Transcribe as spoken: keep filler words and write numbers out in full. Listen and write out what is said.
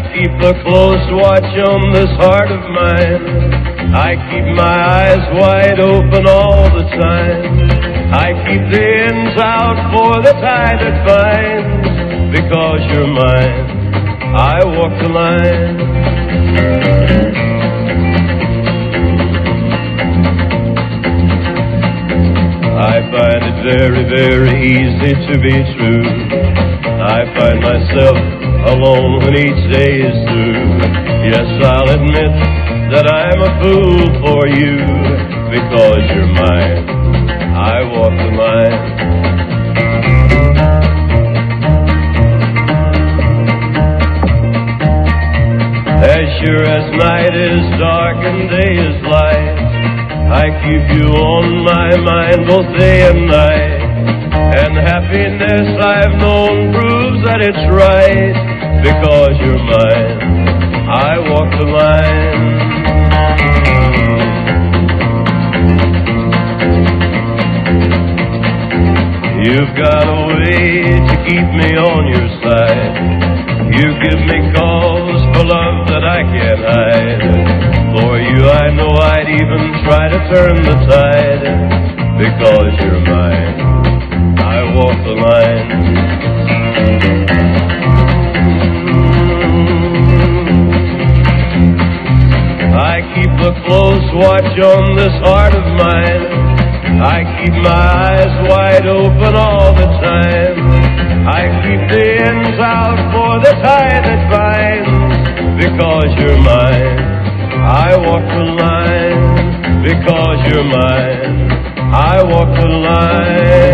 keep a close watch on this heart of mine. I keep my eyes wide open all the time. I keep the ends out for the tide that binds. Because you're mine, I walk the line. I find it very, very easy to be true. I find myself alone when each day is through. Yes, I'll admit that I'm a fool for you. Because you're mine, I walk the line. As sure as night is dark and day is light, I keep you on my mind both day and night. And happiness I've known proves that it's right. Because you're mine, I walk the line. You've got a way to keep me on your side. You give me cause for love that I can't hide. For you I know I'd even try to turn the tide. Because you're mine, I walk the line. I keep a close watch on this heart of mine. I keep my eyes wide open all the time. I keep the ends out for the tide that binds. Because you're mine, I walk the line. Because you're mine, I walk the line.